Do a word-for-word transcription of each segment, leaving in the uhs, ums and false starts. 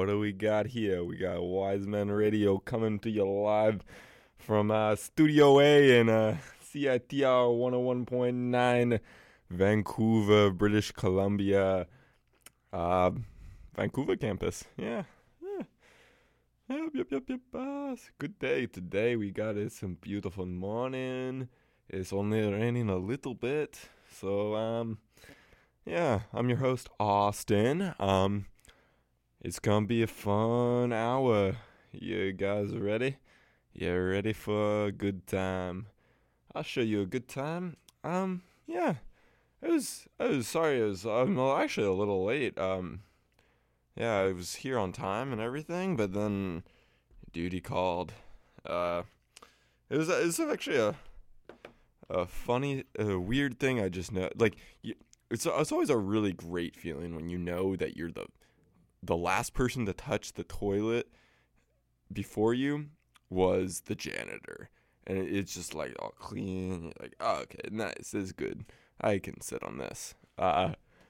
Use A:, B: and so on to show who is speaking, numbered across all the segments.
A: what do we got here? We got Wise Men Radio coming to you live from uh, Studio A in uh, C I T R one oh one point nine, Vancouver, British Columbia, uh, Vancouver campus. Yeah, yeah. Yep, yep, yep, yep. Uh, it's a good day today. We got it some beautiful morning. It's only raining a little bit. So, um, yeah, I'm your host, Austin. Um, it's gonna be a fun hour. You guys ready? You ready for a good time? I'll show you a good time. Um, yeah. It was, I was sorry, it was, I'm actually a little late. Um, yeah, I was here on time and everything, but then duty called. Uh, it was, it was actually a, a funny, a weird thing I just know. Like, you, it's, it's always a really great feeling when you know that you're the, the last person to touch the toilet before you was the janitor. And it's just like all clean. You're like, oh, okay, nice, this is good. I can sit on this. Uh,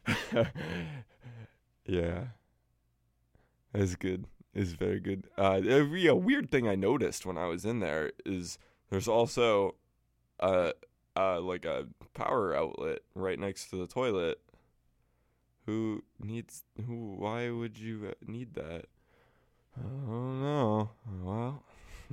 A: yeah. It's good. It's very good. Uh, a, a weird thing I noticed when I was in there is there's also a, uh, like a power outlet right next to the toilet. Who needs, who, why would you need that? I don't know. Well,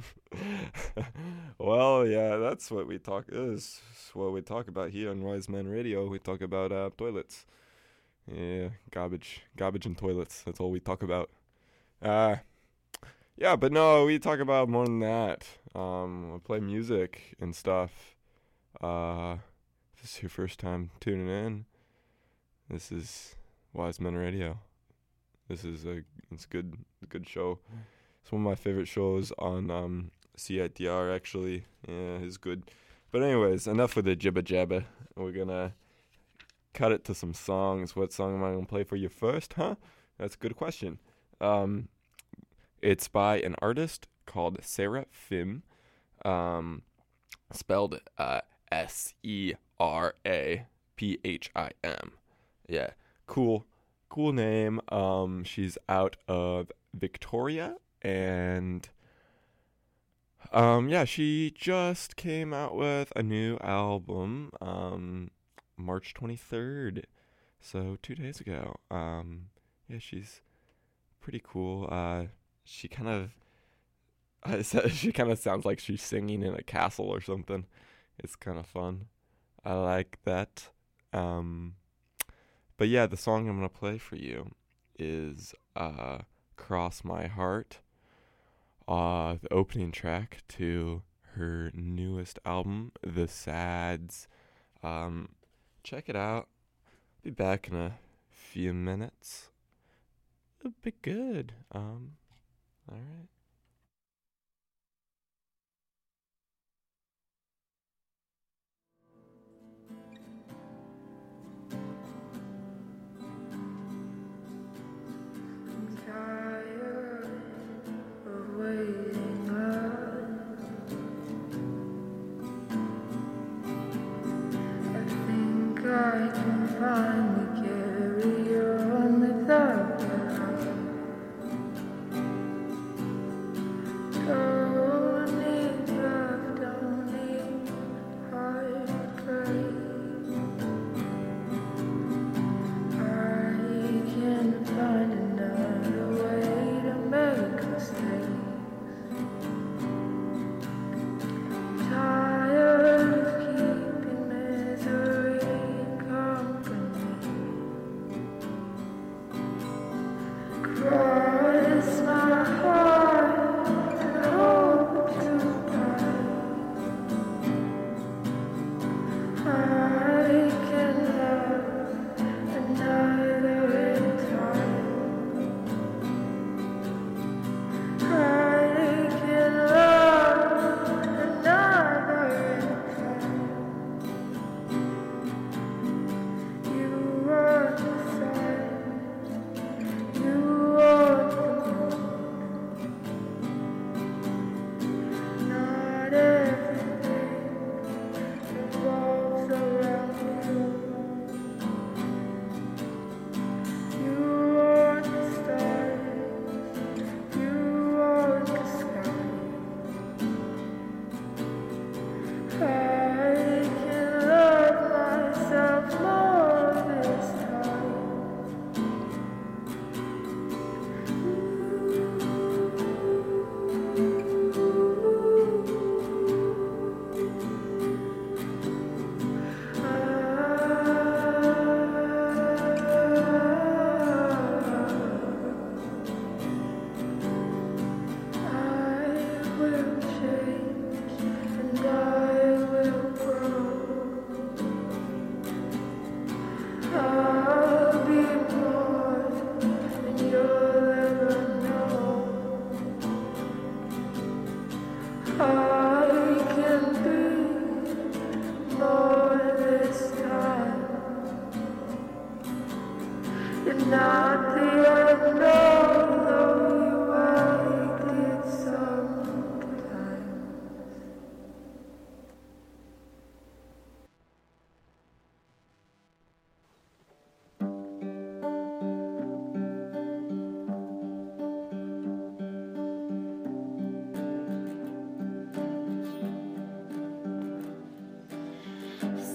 A: well, yeah, that's what we talk, is what we talk about here on Wise Men Radio. We talk about uh, toilets. Yeah, garbage, garbage and toilets. That's all we talk about. Uh, yeah, but no, we talk about more than that. Um, we play music and stuff. Uh, if this is your first time tuning in, this is Wise Men Radio. This is a it's good good show. It's one of my favorite shows on um, C I T R. Actually, yeah, it's good. But anyways, enough with the jibba jabba. We're gonna cut it to some songs. What song am I gonna play for you first? Huh? That's a good question. Um, it's by an artist called Seraphim, um, spelled uh, S E R A P H I M. Yeah, cool, cool name. Um, she's out of Victoria, and um, yeah, she just came out with a new album, um, March twenty-third, so two days ago. Um, yeah, she's pretty cool. Uh, she kind of, uh, she kind of sounds like she's singing in a castle or something. It's kind of fun. I like that. Um, but yeah, the song I'm gonna play for you is uh, "Cross My Heart," uh, the opening track to her newest album, The Sads. Um, check it out. Be back in a few minutes. It'll be good. Um, all right.
B: I'm tired of waiting up. I think I can finally carry on without you.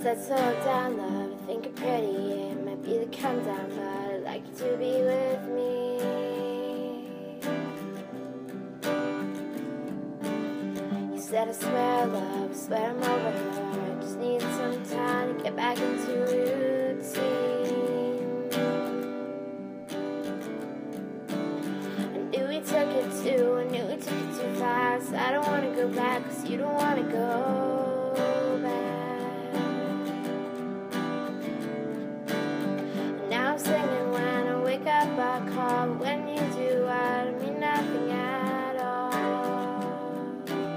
C: Said slow down, love, I think you're pretty. It might be the come down, but I'd like you to be with me. You said I swear, love, I swear I'm over her. I just need some time to get back into routine. I knew we took it too, I knew we took it too fast. I don't wanna go back, cause you don't wanna go back. And now I'm singing when I wake up, I call. But when you do, I don't mean nothing at all.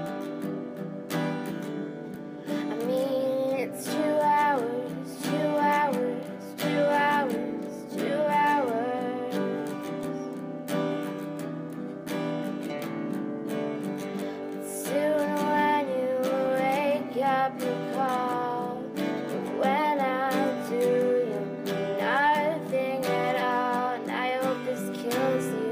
C: I mean, it's two hours, two hours, two hours, two hours. Soon when you wake up, you call. But when I do, you'll mean nothing at all. And I hope this kills you.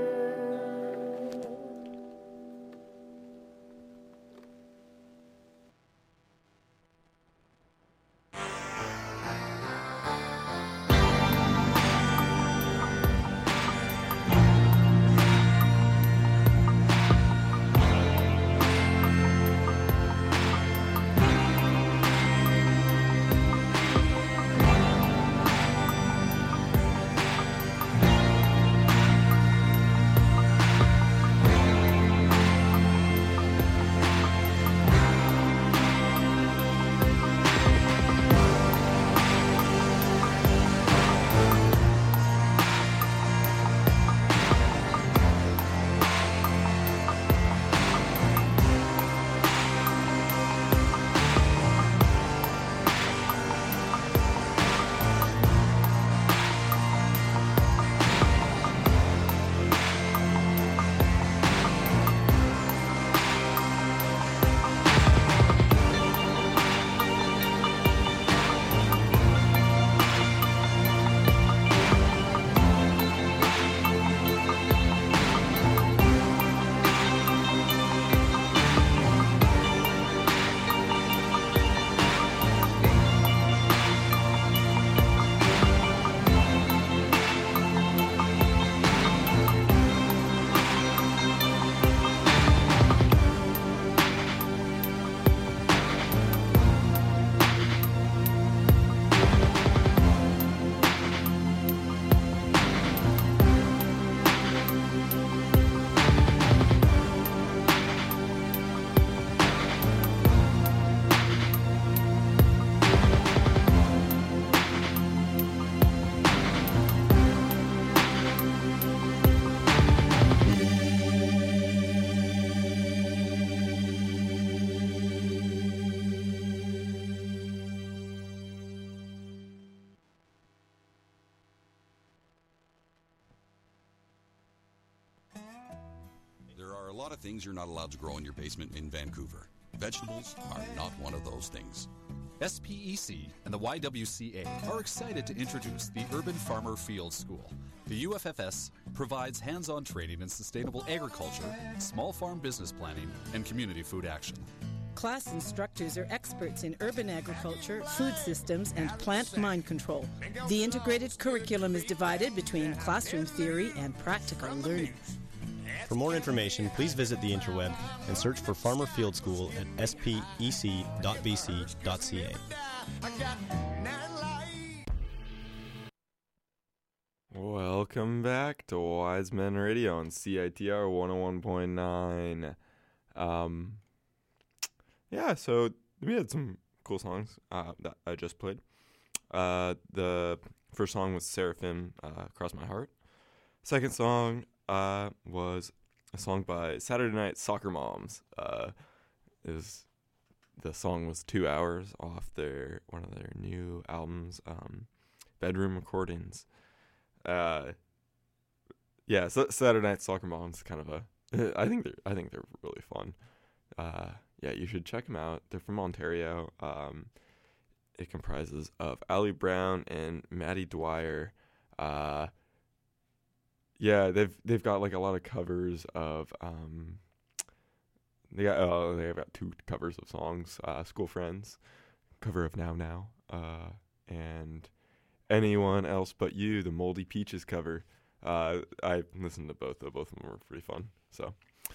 D: There are a lot of things you're not allowed to grow in your basement in Vancouver. Vegetables are not one of those things.
E: S P E C and the Y W C A are excited to introduce the Urban Farmer Field School. The U F F S provides hands-on training in sustainable agriculture, small farm business planning, and community food action.
F: Class instructors are experts in urban agriculture, food systems, and plant mind control. The integrated curriculum is divided between classroom theory and practical learning.
G: For more information, please visit the interweb and search for Farmer Field School at s p e c dot b c dot c a.
A: Welcome back to Wise Men Radio on C I T R one oh one point nine. Um, yeah, so we had some cool songs uh, that I just played. Uh, the first song was Seraphim, uh, Cross My Heart. Second song uh, was a song by Saturday Night Soccer Moms. Uh, it was, the song was two hours off their one of their new albums, um, Bedroom Recordings. Uh, yeah, so Saturday Night Soccer Moms, kind of a. I think they're I think they're really fun. Uh, yeah, you should check them out. They're from Ontario. Um, it comprises of Ali Brown and Maddie Dwyer. Uh, yeah, they've they've got like a lot of covers of um. They got oh they've got two covers of songs. Uh, School Friends, cover of Now Now. uh, and Anyone Else But You, the Moldy Peaches cover. Uh, I listened to both, though. Both of them were pretty fun. So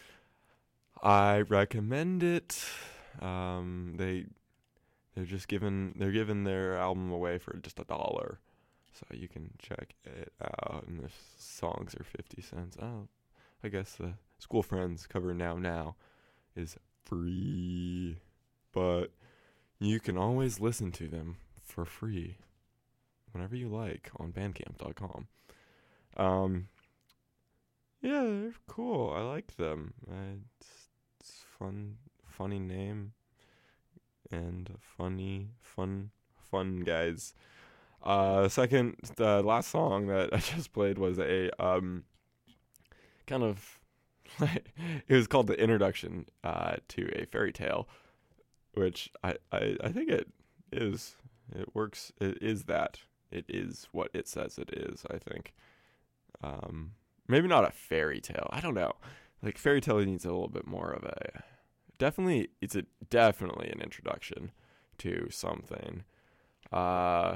A: I recommend it. Um, they they're just giving they're giving their album away for just a dollar, so you can check it out. And the songs are fifty cents. Oh, I guess the School Friends cover Now Now is free, but you can always listen to them for free whenever you like on bandcamp dot com. Um, yeah, they're cool. I like them. Uh, it's, it's fun, funny name, and funny, fun, fun guys. Uh, second, the last song that I just played was a um, kind of, it was called the introduction uh to a fairy tale, which I I I think it is. It works. It is that. It is what it says it is, I think. Um, maybe not a fairy tale. I don't know. Like, fairy tale needs a little bit more of a... Definitely, it's a definitely an introduction to something. Uh,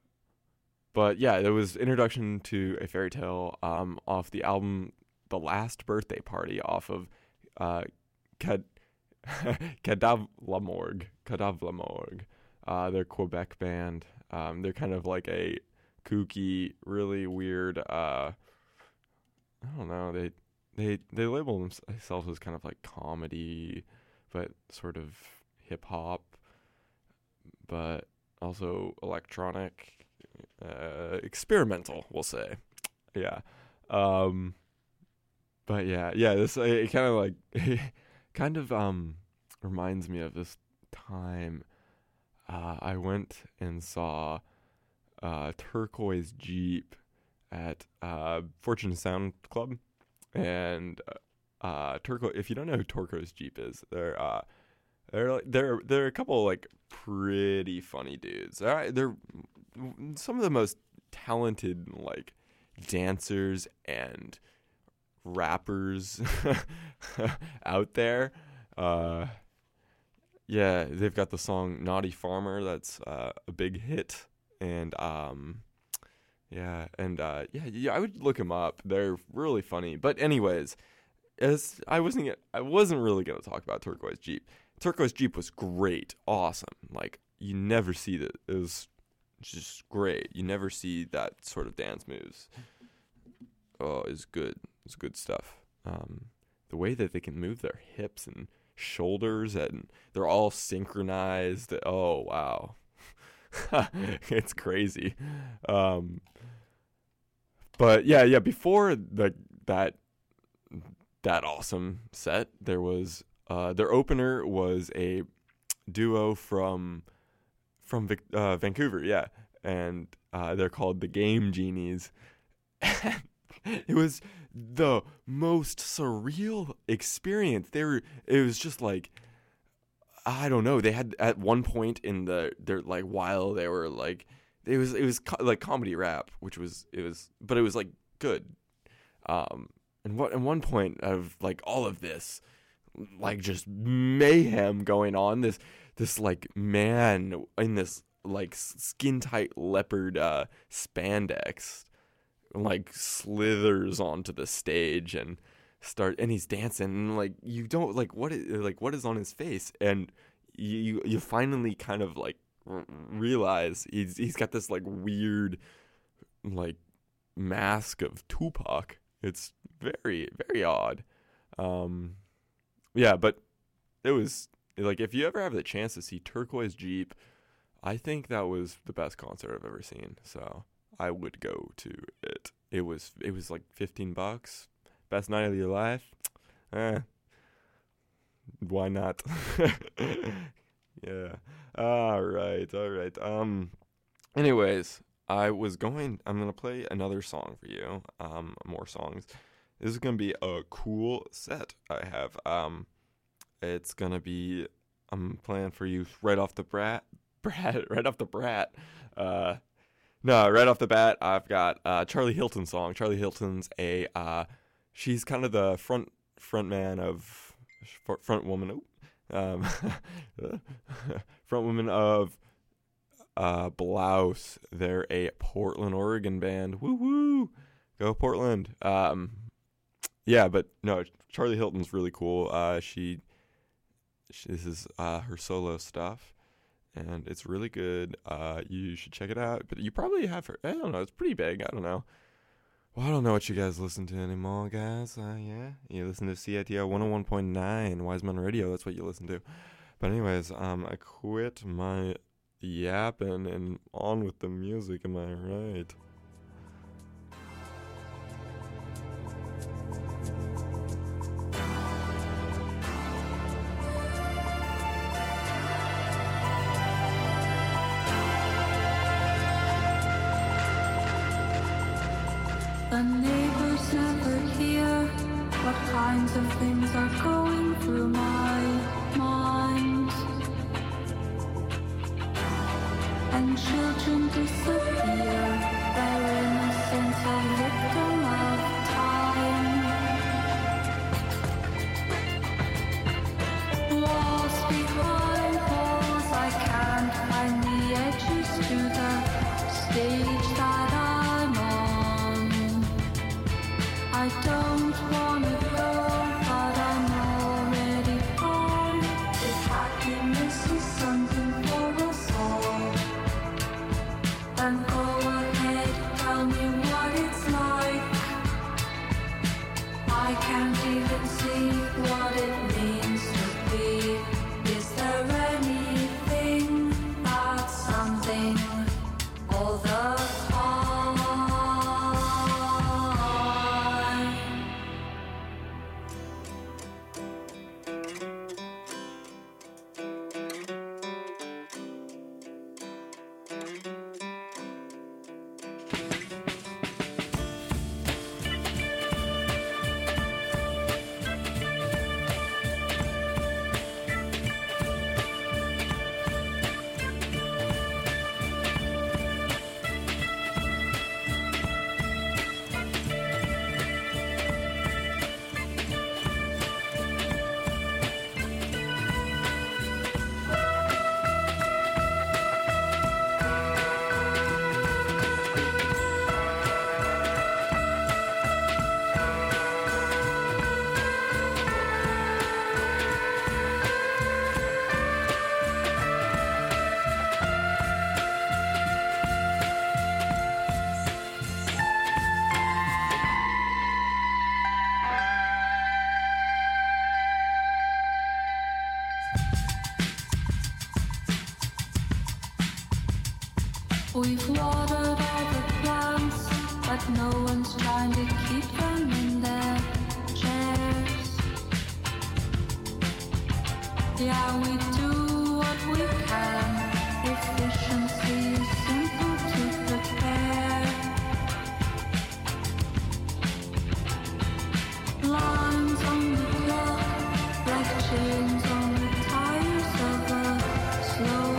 A: but yeah, there was Introduction to a Fairy Tale um, off the album The Last Birthday Party off of uh, Cad- Cadavlamorgue. Cadavlamorgue. Uh, they're Quebec band. Um, they're kind of like a kooky, really weird. Uh, I don't know. They they they label themselves as kind of like comedy, but sort of hip hop, but also electronic, uh, experimental. We'll say, yeah. Um, but yeah, yeah. This it kind of like kind of um reminds me of this time. Uh, I went and saw uh, Turquoise Jeep at uh, Fortune Sound Club, and uh, Turquoise. If you don't know who Turquoise Jeep is, they're uh, they're they're they're a couple of, like, pretty funny dudes. They're, they're some of the most talented, like, dancers and rappers out there. Uh, Yeah, they've got the song Naughty Farmer that's uh, a big hit. And, um, yeah, and, uh, yeah, yeah, I would look them up. They're really funny. But anyways, as I wasn't I wasn't really going to talk about Turquoise Jeep. Turquoise Jeep was great, awesome. Like, you never see that. It was just great. You never see that sort of dance moves. Oh, it's good. It's good stuff. Um, the way that they can move their hips and shoulders, and they're all synchronized. Oh, wow. It's crazy. Um, but yeah, yeah, before the that that awesome set, there was uh, their opener was a duo from from Vic, uh, Vancouver, yeah, and uh, they're called the Game Genies. It was the most surreal experience. They were, it was just like, I don't know. They had at one point in the, they're like, while they were like, it was, it was co- like comedy rap, which was, it was, but it was like good. Um, and what, at one point of like all of this, like just mayhem going on, this, this like man in this like skin tight leopard, uh, spandex, like slithers onto the stage and start and he's dancing, and like you don't like what is like what is on his face, and you you finally kind of like r- realize he's he's got this like weird like mask of Tupac. It's very very odd. Um yeah, but it was like, if you ever have the chance to see Turquoise Jeep, I think that was the best concert I've ever seen. So I would go to it. It was it was like fifteen bucks. Best night of your life? Eh. Why not? Yeah. All right. All right. Um anyways, I was going I'm going to play another song for you. Um more songs. This is going to be a cool set I have. Um it's going to be I'm playing for you right off the brat brat right off the brat. Uh No, right off the bat, I've got uh, Charlie Hilton song. Charlie Hilton's a, uh, she's kind of the front front man of, front woman, um, front woman of uh, Blouse. They're a Portland, Oregon band. Woo woo, go Portland. Um, yeah, but no, Charlie Hilton's really cool. Uh, she, she this is uh, her solo stuff, and it's really good. Uh, you should check it out. But you probably have her. I don't know. It's pretty big. I don't know. Well, I don't know what you guys listen to anymore, guys. Uh, yeah, you listen to C I T R one oh one point nine, Wiseman Radio. That's what you listen to. But anyways, um, I quit my yapping and on with the music. Am I right?
B: The neighbors never hear what kinds of things are going through my mind. And children disappear, their innocence a victim of time. Walls behind walls, I can't find the edges to the stage that I'm on. I don't wanna go, but I'm already on. If happiness is something for us all, then go ahead, tell me what it's like. I can't even see what it means to be. Is there anything that's something all the time? We've watered all the plants, but no one's trying to keep them in their chairs. Yeah, we do what we can. Efficiency is simple to prepare. Lines on the clock, like chains on the tires of a slow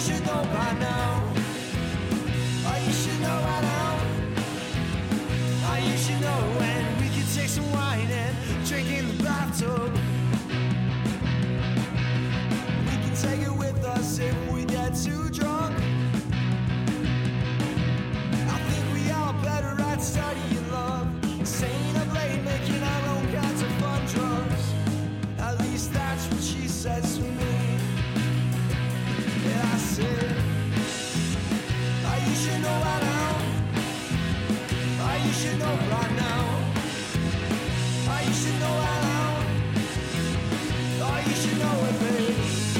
H: should know by now. Oh, you should know by now. Oh, you should know when we could take some wine and drink in the bathtub. We can take it with us if we get too drunk. I think we are better at studying love, staying up late, making our own kinds of fun drugs. At least that's what she says to me. And I said, oh, you should know by now. Oh, you should know right now. Oh, you should know by now. Oh, you should know it, babe.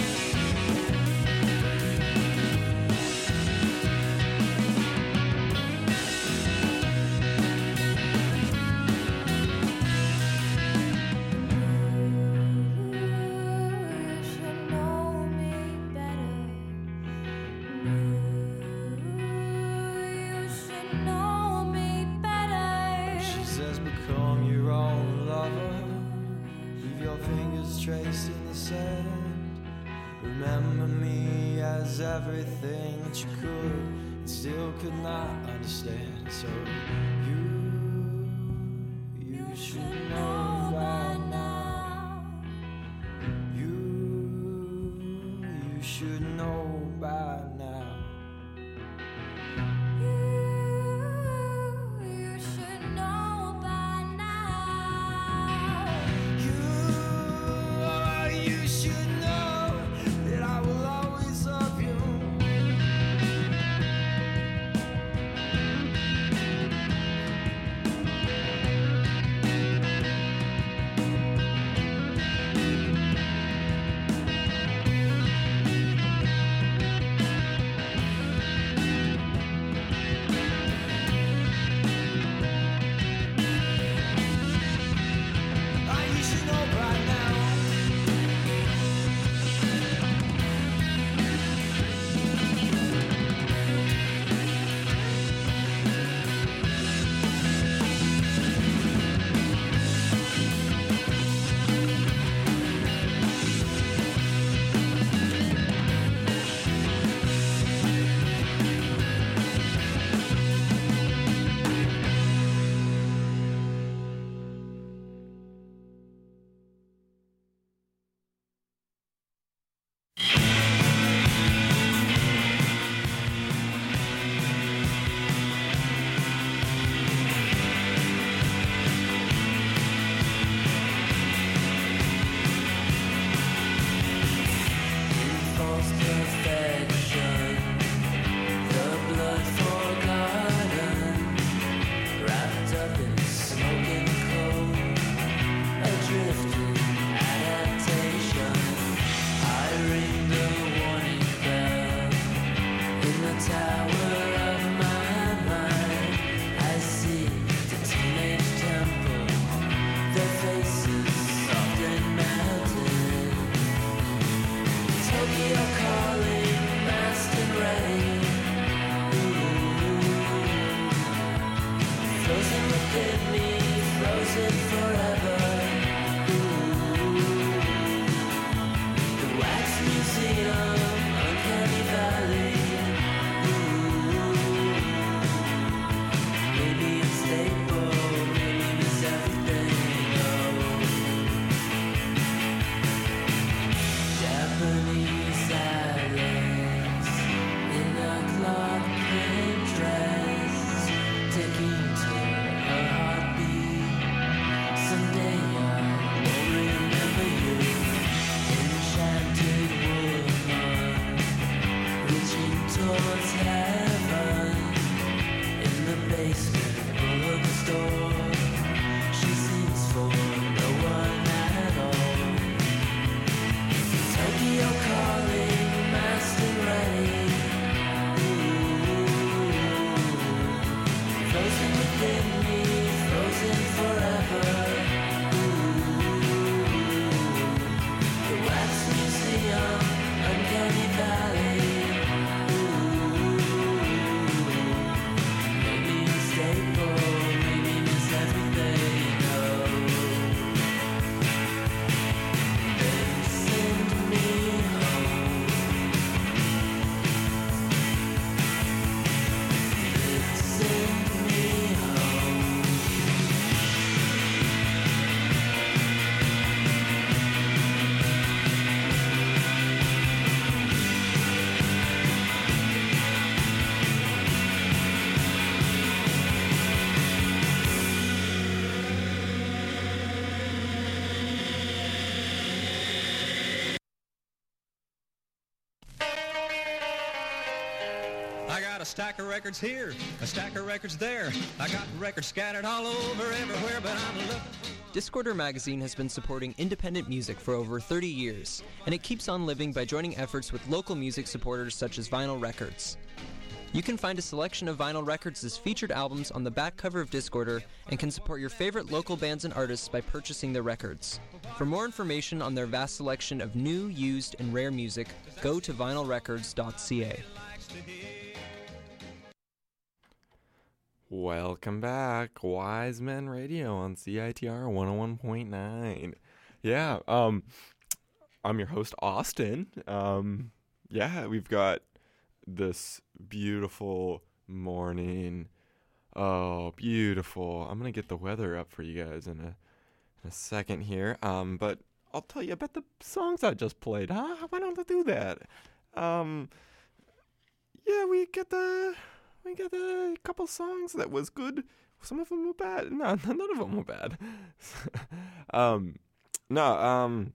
H: Traced in the sand. Remember me as everything that you could and still could not understand. So you, you should know by now. You, you should know by now. Your car
I: a stack of records here, a stack of records there. I got records scattered all over everywhere, but I'm looking.
J: Discorder Magazine has been supporting independent music for over thirty years, and it keeps on living by joining efforts with local music supporters such as Vinyl Records. You can find a selection of Vinyl Records' featured albums on the back cover of Discorder and can support your favorite local bands and artists by purchasing their records. For more information on their vast selection of new, used, and rare music, go to vinyl records dot c a.
A: Welcome back, Wise Men Radio on C I T R one oh one point nine. Yeah, um, I'm your host, Austin. Um, yeah, we've got this beautiful morning. Oh, beautiful. I'm going to get the weather up for you guys in a, in a second here. Um, but I'll tell you about the songs I just played, huh? Why don't I do that? Um, yeah, we got the... We got a couple songs that was good. Some of them were bad. No, none of them were bad. um, no, um,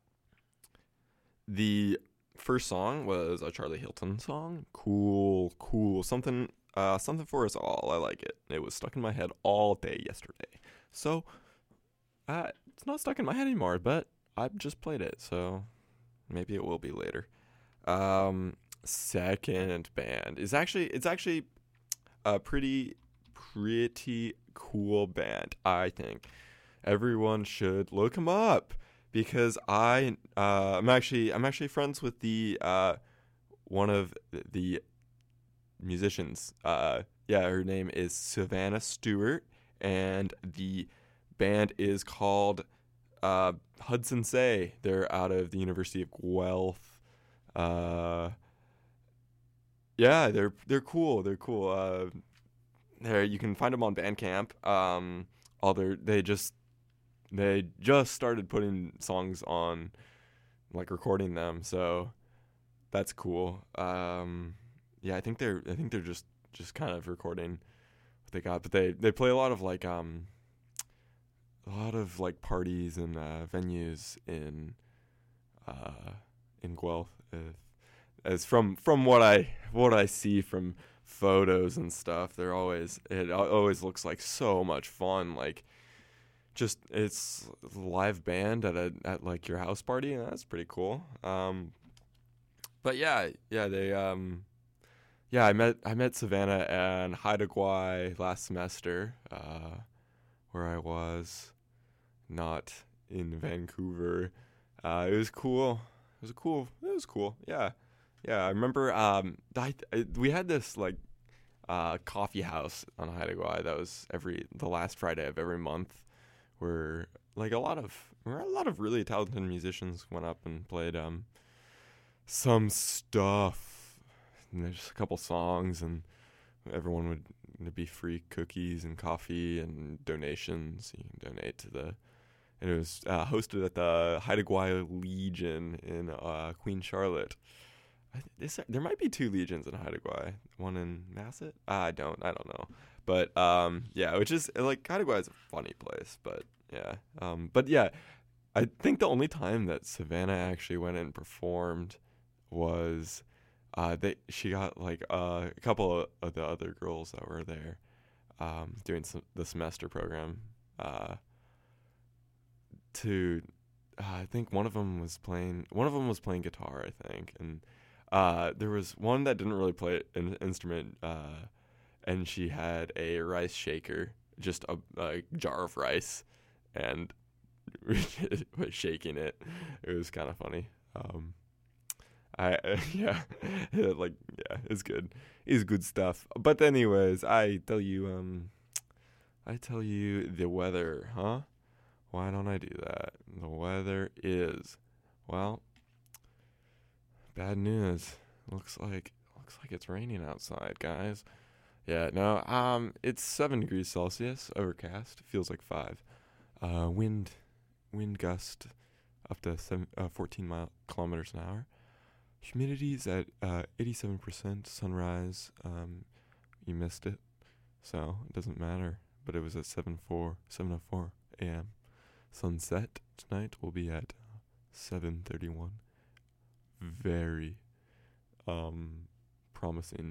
A: the first song was a Charlie Hilton song. Cool, cool. Something, uh, something for us all. I like it. It was stuck in my head all day yesterday. So, uh, it's not stuck in my head anymore, but I just played it. So, maybe it will be later. Um, second band is actually, it's actually... a pretty, pretty cool band, I think. Everyone should look them up because I, uh, I'm actually, I'm actually friends with the, uh, one of the musicians. Uh, yeah, her name is Savannah Stewart, and the band is called, uh, Hudson Say. They're out of the University of Guelph. Uh, Yeah, they're they're cool. They're cool. Uh, there you can find them on Bandcamp. Um, all their they just they just started putting songs on, like recording them. So that's cool. Um, yeah, I think they're I think they're just, just kind of recording what they got. But they, they play a lot of like um a lot of like parties and uh, venues in uh in Guelph. Uh, As from from what I what I see from photos and stuff, they're always it always looks like so much fun. Like, just it's a live band at a at like your house party, and that's pretty cool. Um, but yeah, yeah, they um, yeah, I met I met Savannah and Haida Gwaii last semester, uh, where I was not in Vancouver. Uh, it was cool. It was a cool. It was cool. Yeah. Yeah, I remember um, I, I, we had this like uh, coffee house on Haida Gwaii that was every the last Friday of every month, where like a lot of where a lot of really talented musicians went up and played um some stuff. And there's just a couple songs, and everyone would it'd be free cookies and coffee and donations. You can donate to the. And it was uh, hosted at the Haida Gwaii Legion in uh, Queen Charlotte. I th- this, there might be two legions in Haida Gwaii. One in Masset? I don't. I don't know. But um, yeah, which is like Haida Gwaii is a funny place. But yeah, um, but yeah, I think the only time that Savannah actually went and performed was uh, they she got like uh, a couple of, of the other girls that were there um, doing some, the semester program. Uh, to uh, I think one of them was playing. One of them was playing guitar, I think, and. Uh, there was one that didn't really play an instrument, uh, and she had a rice shaker, just a, a jar of rice, and was shaking it. It was kind of funny. Um, I uh, yeah, like yeah, it's good. It's good stuff. But anyways, I tell you, um, I tell you the weather, huh? Why don't I do that? The weather is, well. Bad news. Looks like looks like it's raining outside, guys. Yeah, no. Um, it's seven degrees Celsius, overcast. Feels like five. Uh, wind, wind gust up to seven, uh, fourteen mile kilometers an hour. Humidity's at uh, eighty-seven percent. Sunrise. Um, you missed it, so it doesn't matter. But it was at seven four, seven oh four a.m. Sunset tonight will be at seven thirty-one. Very um, promising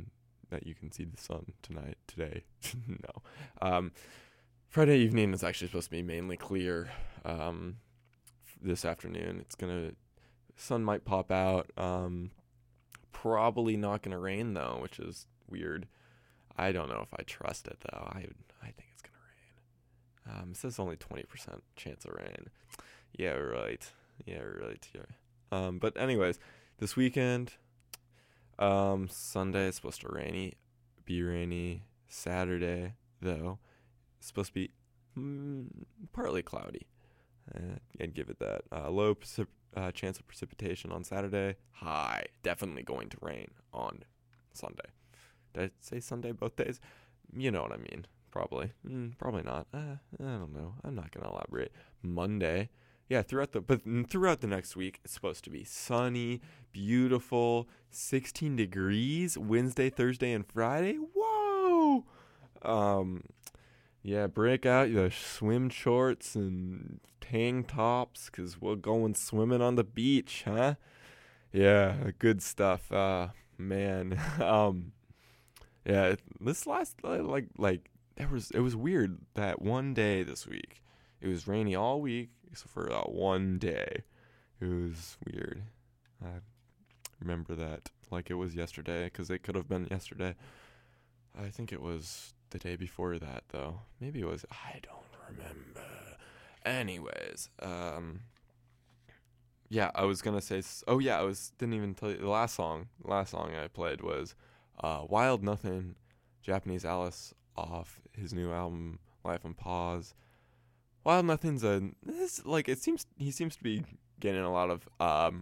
A: that you can see the sun tonight, today. No. Um, Friday evening is actually supposed to be mainly clear. Um, f- this afternoon, it's gonna, sun might pop out. Um, probably not gonna rain though, which is weird. I don't know if I trust it though. I I think it's gonna rain. Um, it says only twenty percent chance of rain. Yeah, right. Yeah, right. Yeah. Um, but anyways, this weekend, um, Sunday is supposed to rainy, be rainy. Saturday though, it's supposed to be mm, partly cloudy. Uh, I'd give it that. Uh, low precip- uh, chance of precipitation on Saturday. High. Definitely going to rain on Sunday. Did I say Sunday both days? You know what I mean. Probably. Mm, probably not. Uh, I don't know. I'm not going to elaborate. Monday. Yeah, throughout the but throughout the next week, it's supposed to be sunny, beautiful, sixteen degrees. Wednesday, Thursday, and Friday. Whoa! Um, yeah, break out your swim shorts and tank tops, cause we're going swimming on the beach, huh? Yeah, good stuff. Uh, man. um, yeah, this last like like there was it was weird that one day this week. It was rainy all week. Except for that one day. It was weird. I remember that like it was yesterday, because it could have been yesterday. I think it was the day before that, though. Maybe it was, I don't remember. Anyways, um, yeah, I was going to say, oh yeah, I was, didn't even tell you, the last song, the last song I played was uh, Wild Nothing, Japanese Alice, off his new album, Life on Pause. Wild Nothing's a this like it seems he seems to be getting a lot of um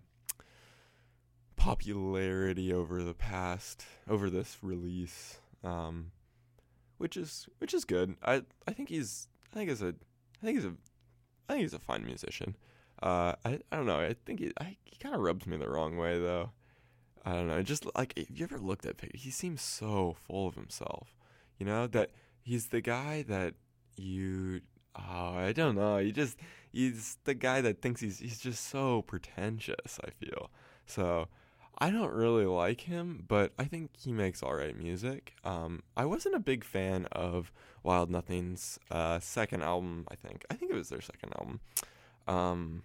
A: popularity over the past over this release, um, which is which is good. I I think he's I think he's a I think he's a I think he's a fine musician. Uh, I I don't know. I think he I, he kind of rubs me the wrong way though. I don't know. Just like if you ever looked at pictures, he seems so full of himself. You know that he's the guy that you. Oh, I don't know. He just he's the guy that thinks he's he's just so pretentious, I feel. So I don't really like him, but I think he makes alright music. Um, I wasn't a big fan of Wild Nothing's uh, second album, I think. I think it was their second album. Um,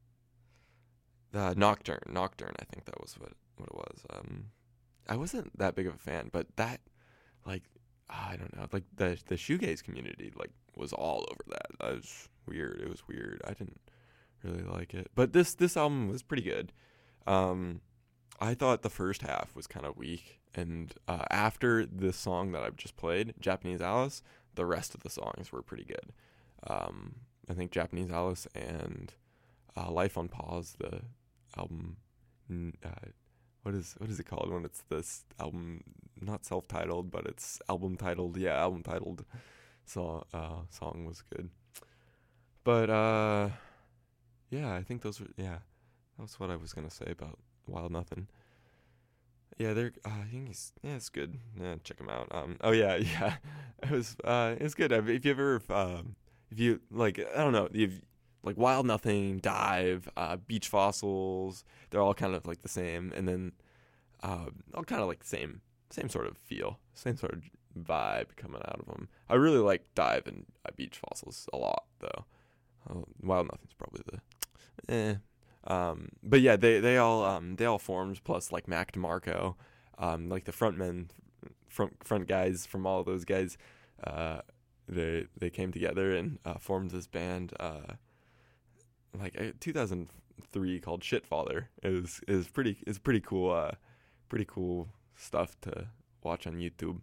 A: the Nocturne. Nocturne, I think that was what, what it was. Um, I wasn't that big of a fan, but that, like, I don't know, like the the shoegaze community like was all over that. That was weird. It was weird. I didn't really like it, but this this album was pretty good. Um, I thought the first half was kind of weak, and uh, after this song that I've just played, Japanese Alice, the rest of the songs were pretty good. Um, I think Japanese Alice and uh, Life on Pause, the album. Uh, What is what is it called when it's this album, not self-titled, but it's album titled? Yeah, album titled. So uh, song was good. But uh, yeah, I think those were yeah. That was what I was gonna say about Wild Nothing. Yeah, they're. Uh, I think he's. Yeah, it's good. Yeah, check him out. Um. Oh yeah, yeah. It was. Uh. It's good. If you ever. Um. If you like, I don't know. If like Wild Nothing, Dive, uh, Beach Fossils, they're all kind of like the same, and then uh, all kind of like the same, same sort of feel, same sort of vibe coming out of them. I really like Dive and uh, Beach Fossils a lot, though. Uh, Wild Nothing's probably the, eh. Um, but yeah, they they all um they all formed, plus like Mac DeMarco, um, like the frontmen, front front guys from all those guys, uh, they they came together and uh, formed this band. Uh, like uh, two thousand three called Shitfather. It was is pretty is pretty cool uh pretty cool stuff to watch on YouTube.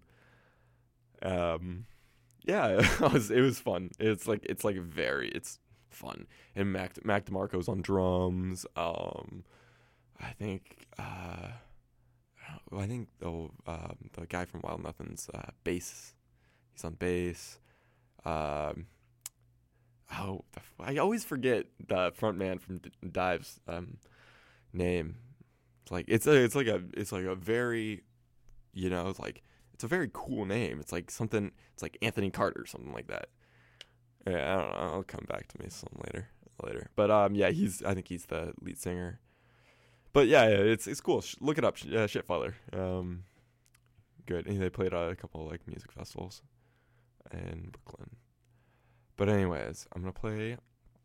A: Um yeah, it was it was fun. It's like it's like very it's fun. And Mac Mac DeMarco's on drums. Um I think uh I think the um the guy from Wild Nothing's uh bass. He's on bass. Um Oh, I always forget the front man from D- Dive's um, name. It's like it's a, it's like a, it's like a very, you know, it's like it's a very cool name. It's like something. It's like Anthony Carter, something like that. Yeah, I don't know. I'll come back to me some later, later. But um, yeah, he's. I think he's the lead singer. But yeah, it's it's cool. Look it up, uh, Shitfather. Um, good. And they played at a couple of, like, music festivals in Brooklyn. But anyways, I'm gonna play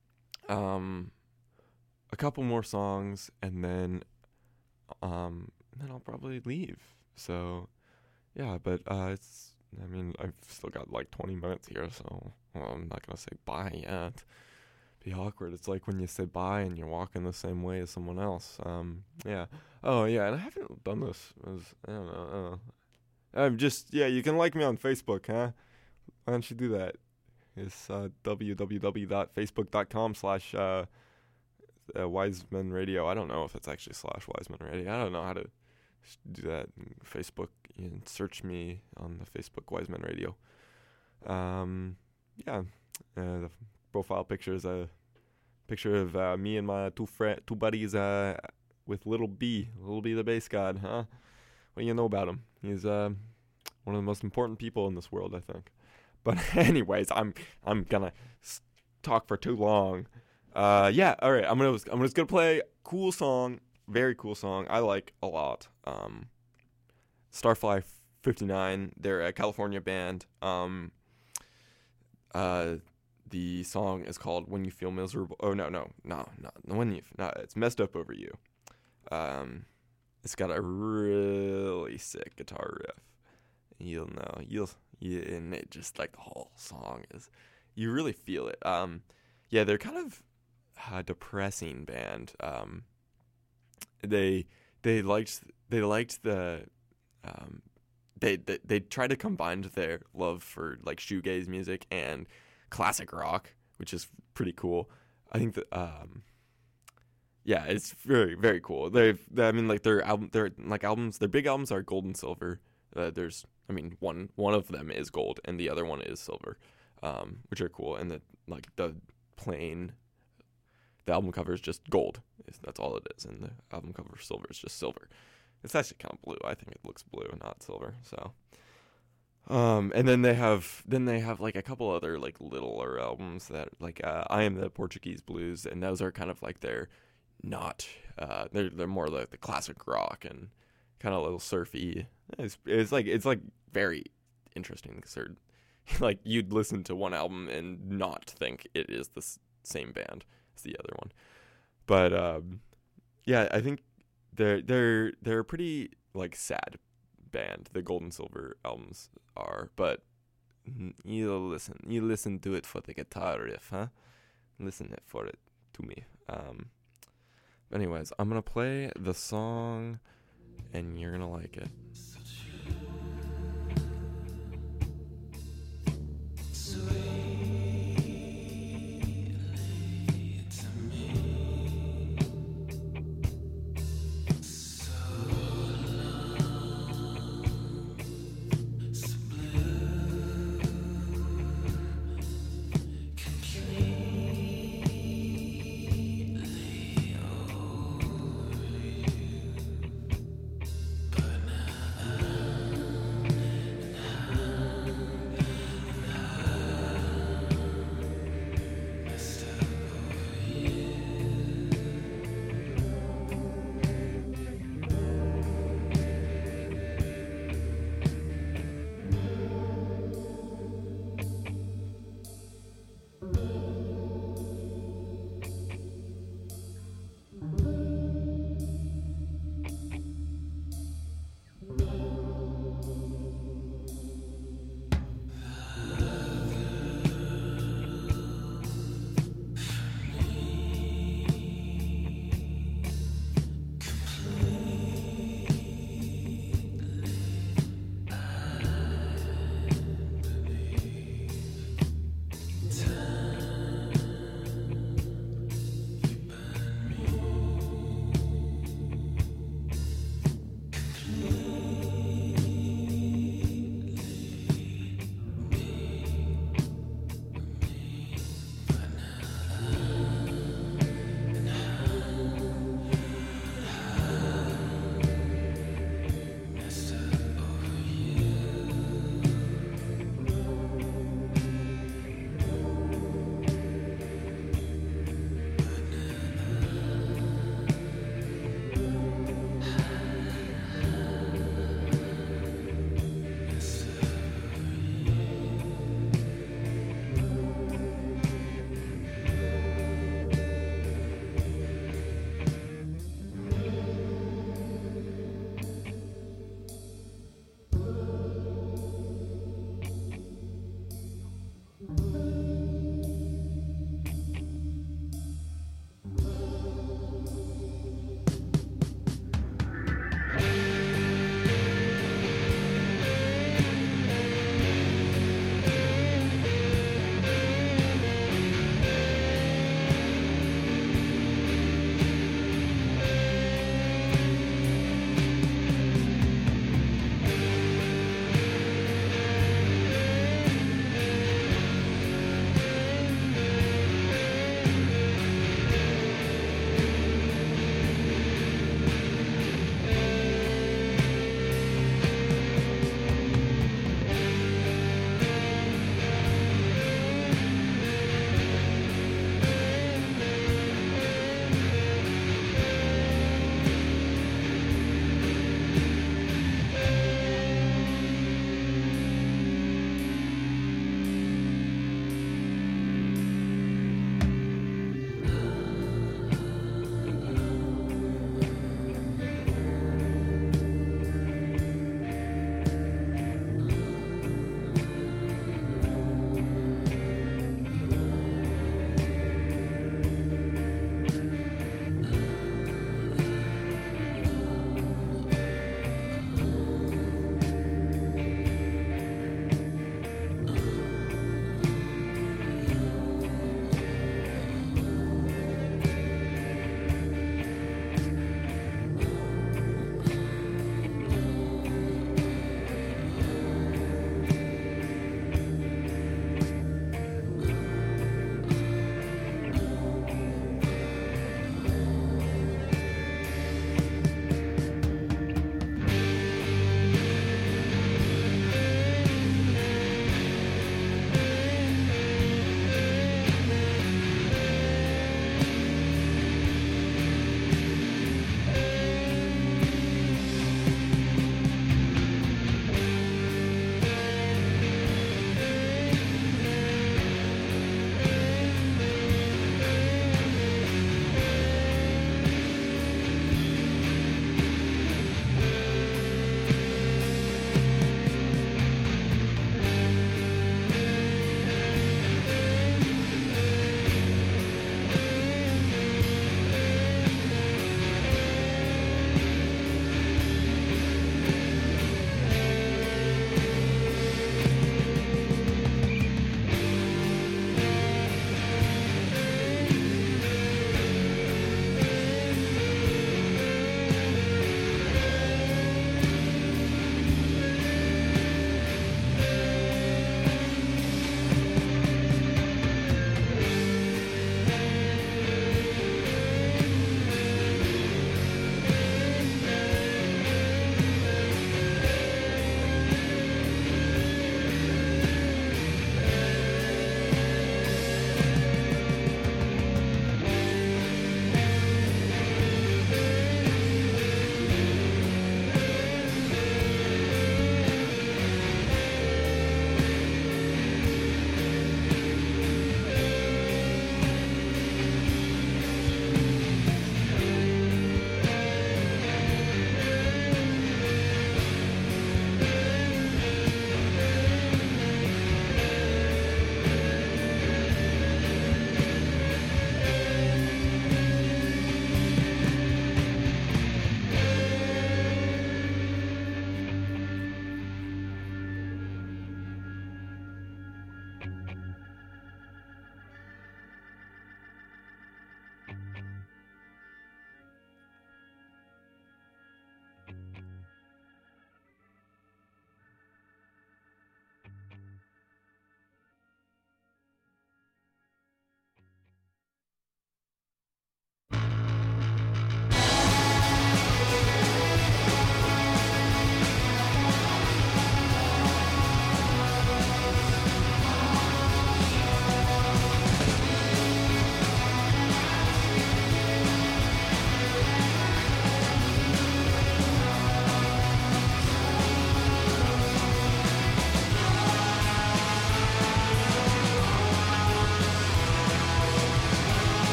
A: um a couple more songs, and then um then I'll probably leave. So yeah, but uh it's I mean I've still got like twenty minutes here, so well, I'm not gonna say bye yet. Be awkward. It's like when you say bye and you're walking the same way as someone else. Um yeah. Oh yeah, and I haven't done this. It was, I don't know. I don't know. I'm just yeah. You can like me on Facebook, huh? Why don't you do that? It's uh, www.facebook.com slash uh, uh, Wiseman Radio. I don't know if it's actually slash Wiseman Radio. I don't know how to do that. Facebook, and search me on the Facebook Wiseman Radio. Um, yeah, uh, the profile picture is a picture of uh, me and my two fr- two buddies uh, with Little B, Little B the bass god, huh? What do you know about him? He's uh, one of the most important people in this world, I think. But anyways, I'm I'm gonna talk for too long. Uh, yeah, all right. I'm gonna I'm just gonna play a cool song, very cool song. I like a lot. Um, Starfly fifty-nine. They're a California band. Um, uh, the song is called "When You Feel Miserable." Oh no no no no when you no it's Messed Up Over You. Um, it's got a really sick guitar riff. You'll know you'll. Yeah, and it just, like, the whole song is, you really feel it. Um, yeah, they're kind of a depressing band. Um, they, they liked, they liked the, um, they, they, they tried to combine their love for, like, shoegaze music and classic rock, which is pretty cool. I think that, um, yeah, it's very, very cool. They've, they, I mean, like, their album, their, like, albums, their big albums are gold and silver. Uh, there's, I mean, one one of them is gold and the other one is silver, um, which are cool. And the like the plain, the album cover is just gold. It's, that's all it is, and the album cover for silver is just silver. It's actually kind of blue. I think it looks blue and not silver. So, um, and then they have then they have like a couple other like littler albums that like uh, I Am the Portuguese Blues, and those are kind of like their not uh, they're they're more like the classic rock and kind of a little surfy. It's, it's like it's like very interesting because they're like you'd listen to one album and not think it is the s- same band as the other one. But um, yeah, I think they're they're they're a pretty like sad band. The gold and silver albums are, but you listen you listen to it for the guitar riff, huh? Listen it for it to me. Um, anyways, I'm gonna play the song, and you're gonna like it.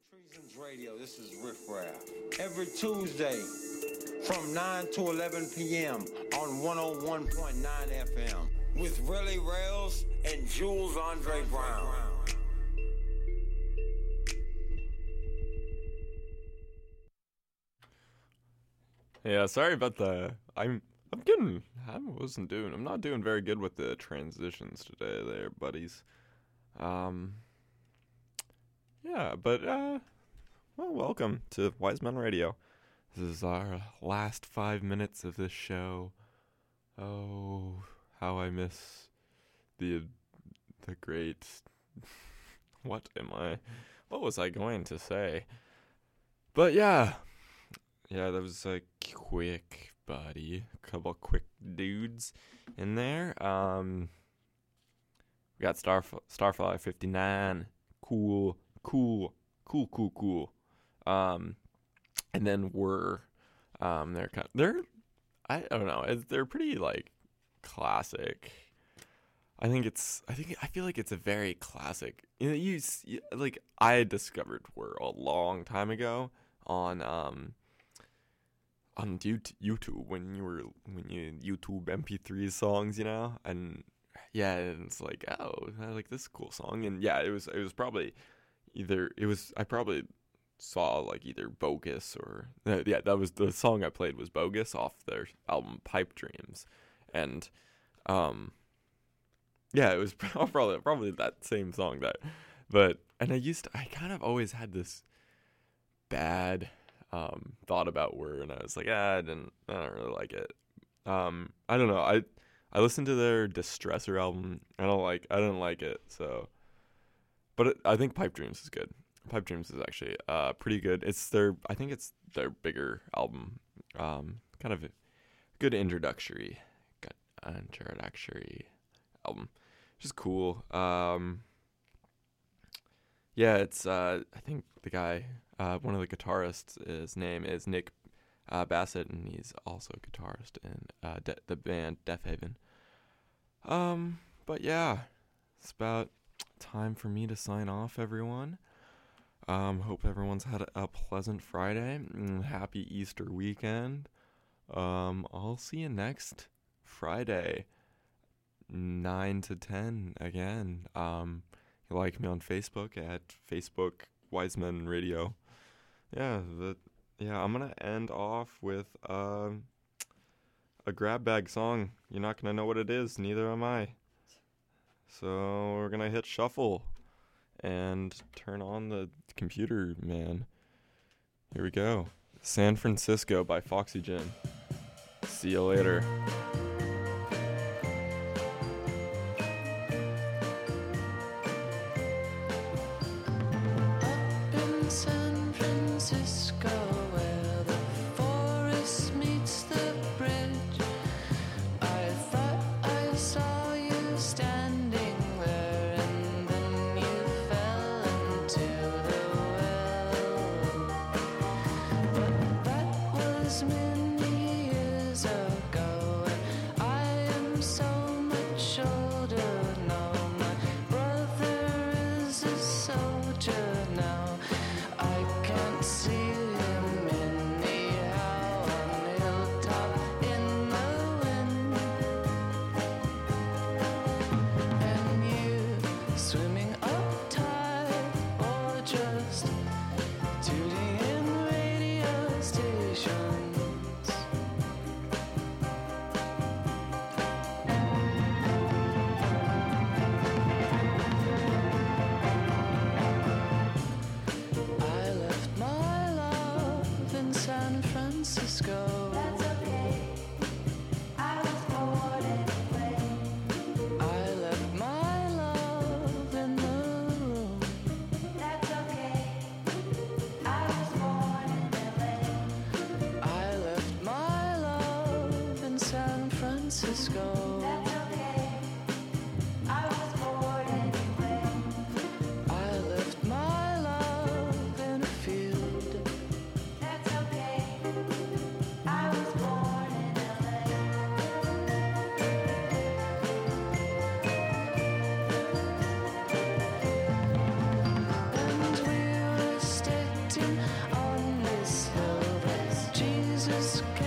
K: Treasons Radio, this is Riff Raff. Every Tuesday from nine to eleven p.m. on one oh one point nine F M with Relly Rails and Jules Andre Brown.
A: Yeah, sorry about the. I'm I'm getting. I wasn't doing. I'm not doing very good with the transitions today, there, buddies. Um. Yeah, but uh, well, welcome to Wise Men Radio. This is our last five minutes of this show. Oh, how I miss the the great. What am I? What was I going to say? But yeah. Yeah, that was a quick, buddy. A couple quick dudes in there. Um, we got Starf- Starfly fifty-nine. Cool, cool, cool, cool, cool. Um, and then we're, um, they're kind of, they're, I don't know, it's, they're pretty like classic. I think it's, I think, I feel like it's a very classic. You know, you like I discovered Whir a long time ago on um. on YouTube when you were when you YouTube M P three songs, you know, and yeah, and it's like, oh, I like this cool song, and yeah, it was it was probably either it was I probably saw like either Bogus or uh, yeah, that was the song I played was Bogus off their album Pipe Dreams, and um yeah, it was probably probably that same song that, but and I used to, I kind of always had this bad. Um, thought about Whir, and I was like, ah, I didn't, I don't really like it. Um, I don't know. I, I listened to their Distressor album. I don't like, I didn't like it. So, but it, I think Pipe Dreams is good. Pipe Dreams is actually, uh, pretty good. It's their, I think it's their bigger album. Um, kind of a good introductory, introductory album, which is cool. Um, yeah, it's, uh, I think the guy, Uh, one of the guitarists, his name is Nick uh, Bassett, and he's also a guitarist in uh, De- the band Deafhaven. Um, but yeah, it's about time for me to sign off, everyone. Um, hope everyone's had a, a pleasant Friday. Mm, happy Easter weekend. Um, I'll see you next Friday, nine to ten again. Um, you like me on Facebook at Facebook Wise Men Radio. Yeah, the yeah, I'm gonna end off with uh, a grab bag song. You're not gonna know what it is, neither am I. So we're gonna hit shuffle and turn on the computer, man. Here we go. San Francisco by Foxygen. See you later.
B: Stay escape.